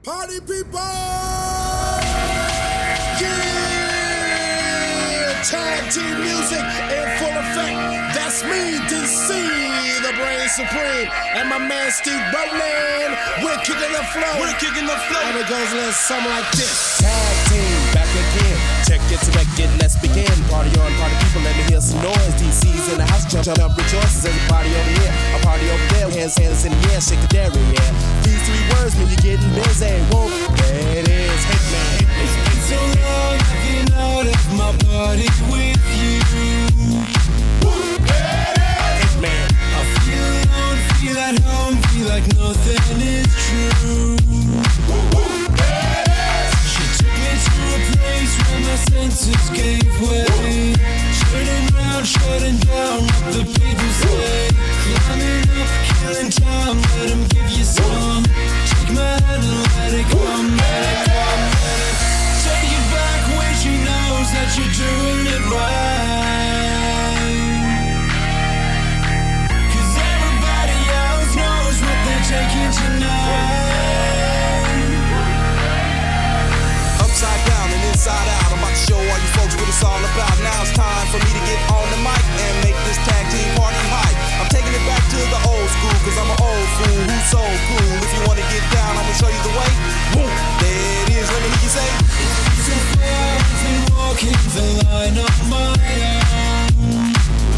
Party people! Yeah! Tag team music in full effect. That's me, DC, the brain supreme. And my man Steve Bowman. We're kicking the flow. And it goes a little something like this. Tag team, back again. Check it to it, let's begin. Party on, party people, let me hear some noise. DC's in the house, jump, rejoices. Everybody over here, a party over there. Hands in the air, shake the dairy, yeah. These three words mean you're getting busy. Whoa, there it is, Hitman. It's been so long, I've been out of my body with you. Hitman. I feel alone, feel at home, feel like nothing is true. She took me to a place where my senses gave way. Turning round, shutting down what the people say. Climbing up, killing time, let them give you some. Take my hand and let it come, let it come, let it. Take it back when she knows that you're doing it right. 'Cause everybody else knows what they're taking tonight. Upside down and inside out, I'm about to show all you folks what it's all about. Now it's time for me to get on the mic and make this tag team party hype. I'm taking it back to the old school, 'cause I'm an old fool who's so cool. If you wanna get down, I'm gonna show you the way. Boom, there it is, let me hear you say. So far I've been walking the line on my own.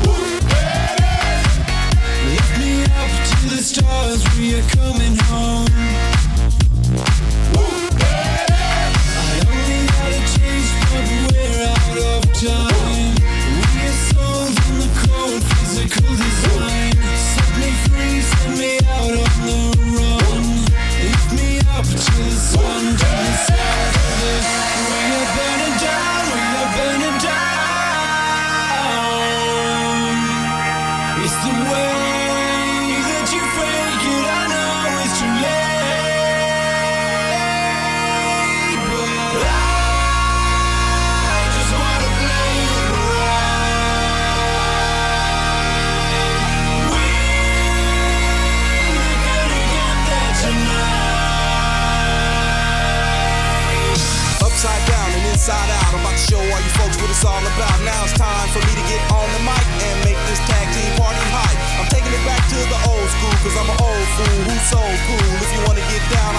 Lift me up to the stars, we are coming home. I only had a taste, but we're out of time. We are souls in the cold, physical design. Set me free, send me out on the run. Lift me up to the sun, to the south of the. We are burning down, we are burning down. It's the way that you fake it, I know it's too late, but I just wanna play it right. We're gonna get there tonight. Upside down and inside out, I'm about to show all you folks what it's all about. Now it's time for me to get on the mic and make this tag team party hype. I'm taking it back to the old school, 'cause I'm an old fool who's so cool. If you wanna get down,